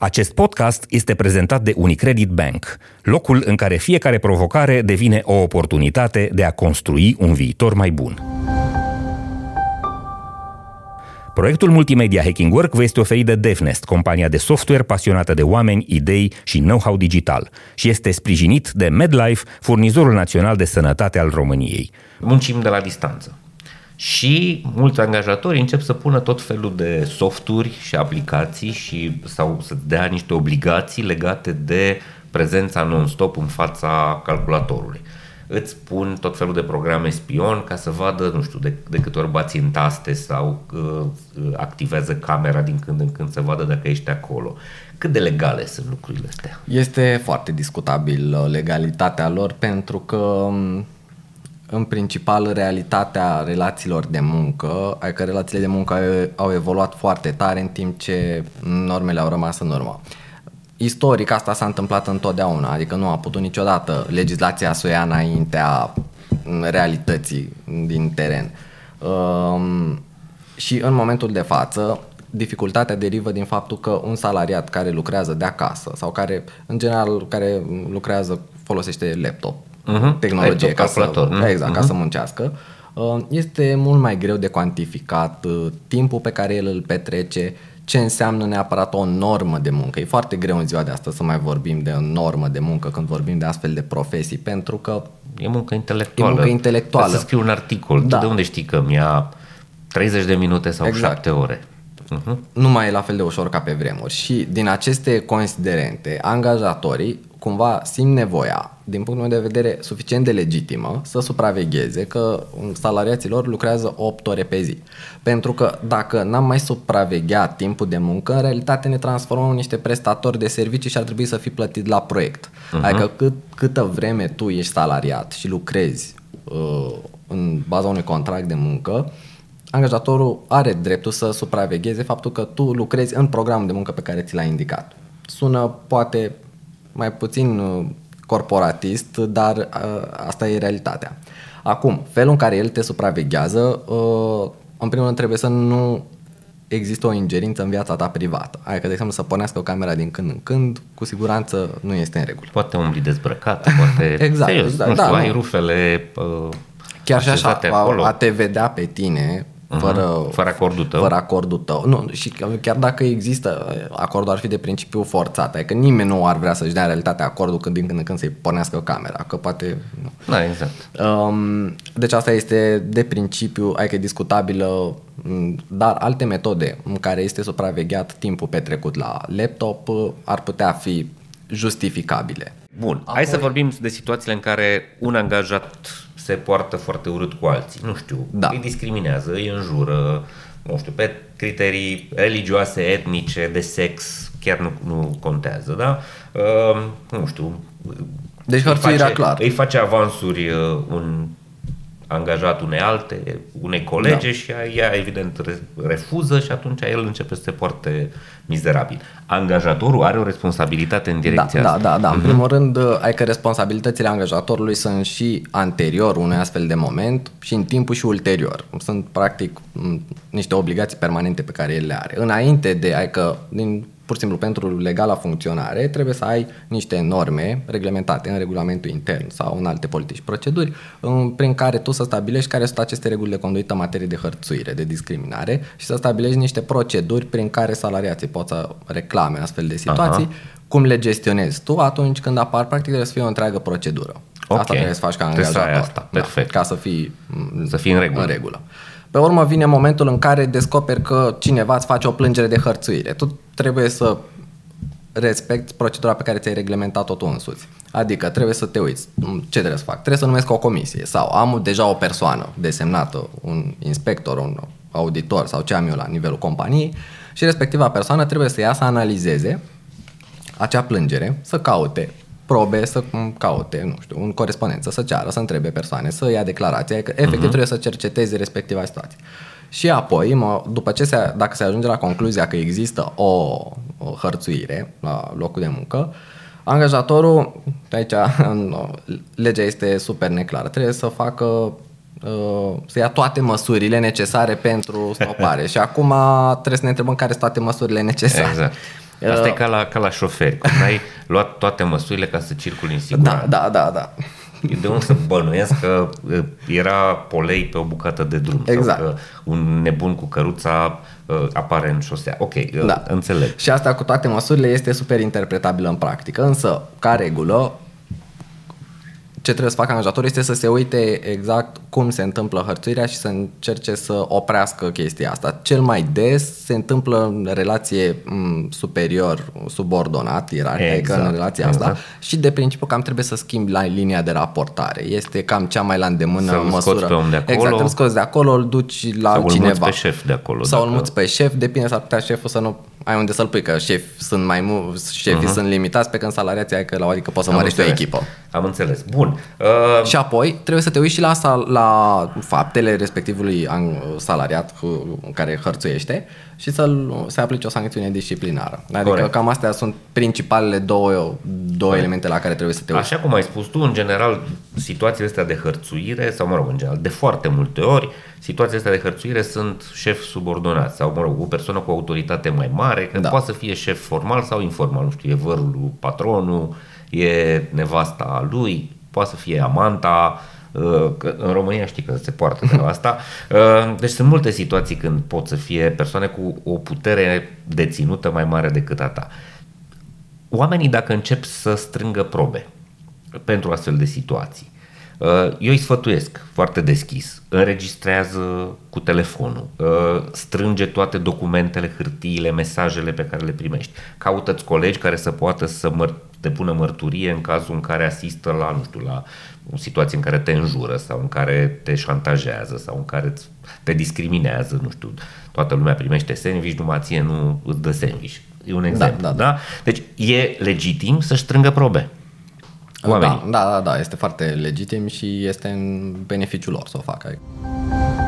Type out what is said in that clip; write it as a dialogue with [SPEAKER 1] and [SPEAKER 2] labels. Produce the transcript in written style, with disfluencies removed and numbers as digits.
[SPEAKER 1] Acest podcast este prezentat de Unicredit Bank, locul în care fiecare provocare devine o oportunitate de a construi un viitor mai bun. Proiectul multimedia Hacking Work vă este oferit de DevNest, compania de software pasionată de oameni, idei și know-how digital, și este sprijinit de MedLife, furnizorul național de sănătate al României.
[SPEAKER 2] Muncim de la distanță. Și mulți angajatori încep să pună tot felul de softuri și aplicații sau să dea niște obligații legate de prezența non-stop în fața calculatorului. Îți pun tot felul de programe spion ca să vadă, nu știu, de câte ori bați în taste sau activează camera din când în când să vadă dacă ești acolo. Cât de legale sunt lucrurile astea?
[SPEAKER 3] Este foarte discutabil legalitatea lor, pentru că în principal realitatea relațiilor de muncă, adică relațiile de muncă au evoluat foarte tare în timp ce normele au rămas în urmă. Istoric asta s-a întâmplat întotdeauna, adică nu a putut niciodată legislația să o ia înaintea realității din teren. Și în momentul de față, dificultatea derivă din faptul că un salariat care lucrează de acasă sau care, în general, care lucrează, folosește laptop, tehnologie ca să muncească, este mult mai greu de cuantificat timpul pe care el îl petrece, ce înseamnă neapărat o normă de muncă. E foarte greu în ziua de astăzi să mai vorbim de o normă de muncă când vorbim de astfel de profesii, pentru că
[SPEAKER 2] e muncă intelectuală.
[SPEAKER 3] E muncă intelectuală.
[SPEAKER 2] Să scriu un articol, da. Tu de unde știi că mi-a 30 de minute sau 7 ore?
[SPEAKER 3] Nu mai e la fel de ușor ca pe vremuri. Și din aceste considerente, angajatorii cumva simt nevoia, din punctul meu de vedere suficient de legitimă, să supravegheze că salariații lor lucrează 8 ore pe zi. Pentru că dacă n-am mai supravegheat timpul de muncă, în realitate ne transformăm în niște prestatori de servicii și ar trebui să fii plătit la proiect. Adică câtă vreme tu ești salariat și lucrezi în baza unui contract de muncă, angajatorul are dreptul să supravegheze faptul că tu lucrezi în programul de muncă pe care ți l-ai indicat. Sună poate mai puțin corporatist, dar asta e realitatea. Acum, felul în care el te supraveghează, în primul rând trebuie să nu există o ingerință în viața ta privată. Adică, de exemplu, să pornească o camera din când în când, cu siguranță nu este în regulă.
[SPEAKER 2] Poate umbli dezbrăcat, poate
[SPEAKER 3] exact,
[SPEAKER 2] serios, nu știu, ai rufele
[SPEAKER 3] chiar și așa, a te vedea pe tine fără acordul tău. Nu, și chiar dacă există, acordul ar fi de principiu forțat, adică nimeni nu ar vrea să-și dea în realitate acordul când din când în când să-i pornească camera, că poate nu.
[SPEAKER 2] Da, exact.
[SPEAKER 3] Deci asta este de principiu, adică e discutabilă, dar alte metode în care este supravegheat timpul petrecut la laptop ar putea fi justificabile.
[SPEAKER 2] Bun, hai să vorbim de situațiile în care un angajat se poartă foarte urât cu alții, nu știu, îi discriminează, îi înjură, nu știu, pe criterii religioase, etnice, de sex, chiar nu contează, da? Nu știu.
[SPEAKER 3] Deci hărțuirea clar.
[SPEAKER 2] Îi face avansuri un angajat unei colege și ea evident refuză și atunci el începe să se poarte mizerabil. Angajatorul are o responsabilitate în direcția asta.
[SPEAKER 3] Da. În primul rând, că responsabilitățile angajatorului sunt și anterior unui astfel de moment și în timpul și ulterior. Sunt practic niște obligații permanente pe care el le are. Înainte de, pur și simplu pentru legala funcționare, trebuie să ai niște norme reglementate în regulamentul intern sau în alte politici și proceduri prin care tu să stabilești care sunt aceste reguli de conduită în materie de hărțuire, de discriminare și să stabilești niște proceduri prin care salariații pot să reclame astfel de situații. Cum le gestionezi tu atunci când apar, practic trebuie să fie o întreagă procedură. Asta trebuie să faci ca angajator.
[SPEAKER 2] Perfect.
[SPEAKER 3] Ca să fii
[SPEAKER 2] în regulă.
[SPEAKER 3] Pe urmă vine momentul în care descoperi că cineva îți face o plângere de hărțuire. Tu trebuie să respecti procedura pe care ți-ai reglementat-o tu însuți. Adică trebuie să te uiți. Ce trebuie să fac? Trebuie să numesc o comisie sau am deja o persoană desemnată, un inspector, un auditor sau ce am eu la nivelul companiei și respectiva persoană trebuie să ia să analizeze acea plângere, să caute probe, să caute, nu știu, un corespondență, să ceară, să întrebe persoane, să ia declarația, că efectiv trebuie să cerceteze respectiva situație. Și apoi, dacă se ajunge la concluzia că există o hărțuire la locul de muncă, angajatorul, aici legea este super neclară, trebuie să facă să ia toate măsurile necesare pentru stopare. Și acum trebuie să ne întrebăm care sunt toate măsurile necesare.
[SPEAKER 2] Exact. Asta e ca la șoferi, când ai luat toate măsurile ca să circuli în siguranță.
[SPEAKER 3] Da.
[SPEAKER 2] De unde să bănuiesc că era polei pe o bucată de drum,
[SPEAKER 3] exact.
[SPEAKER 2] Sau că un nebun cu căruța apare în șosea. Ok, înțeleg.
[SPEAKER 3] Și asta cu toate măsurile este super interpretabilă în practică, însă, ca regulă, ce trebuie să facă angajatorul este să se uite exact cum se întâmplă hărțuirea și să încerce să oprească chestia asta. Cel mai des se întâmplă în relație superior-subordonat, ierarhică, în relația asta, și de principiu cam trebuie să schimbi la linia de raportare. Este cam cea mai la îndemână
[SPEAKER 2] să-l
[SPEAKER 3] măsură.
[SPEAKER 2] Scoți pe om de acolo,
[SPEAKER 3] exact, îl scoți de acolo, îl duci la
[SPEAKER 2] sau
[SPEAKER 3] cineva.
[SPEAKER 2] Sau îl muți pe șef de acolo.
[SPEAKER 3] Sau îl muți pe șef, depinde, s-ar putea șeful să nu ai unde să-l pui, că șefii sunt limitați, pe când salariații ai că la adică poți să mărești o echipă.
[SPEAKER 2] Am înțeles. Bun.
[SPEAKER 3] Și apoi trebuie să te uiți și la faptele respectivului salariat care hărțuiește și să aplici o sancțiune disciplinară. Adică corect. Cam astea sunt principalele două elemente la care trebuie să te uiți.
[SPEAKER 2] Așa cum ai spus tu, în general, situațiile astea de hărțuire, sau în general, de foarte multe ori, situațiile astea de hărțuire sunt șef subordonat sau, o persoană cu autoritate mai mare, că poate să fie șef formal sau informal, nu știu, e vărul lui patronul, e nevasta lui, poate să fie amanta, că în România știi că se poartă de asta. Deci sunt multe situații când pot să fie persoane cu o putere deținută mai mare decât a ta. Oamenii, dacă încep să strângă probe pentru astfel de situații, eu îi sfătuiesc foarte deschis, înregistrează cu telefonul, strânge toate documentele, hârtiile, mesajele pe care le primești, caută-ți colegi care să poată să depună mărturie în cazul în care asistă la, nu știu, la o situație în care te înjură sau în care te șantajează sau în care te discriminează, nu știu, toată lumea primește sandwich, numai ție nu îți dă sandwich. E un exemplu, da? Deci e legitim să-și strângă probe.
[SPEAKER 3] Da, este foarte legitim și este în beneficiul lor să o facă.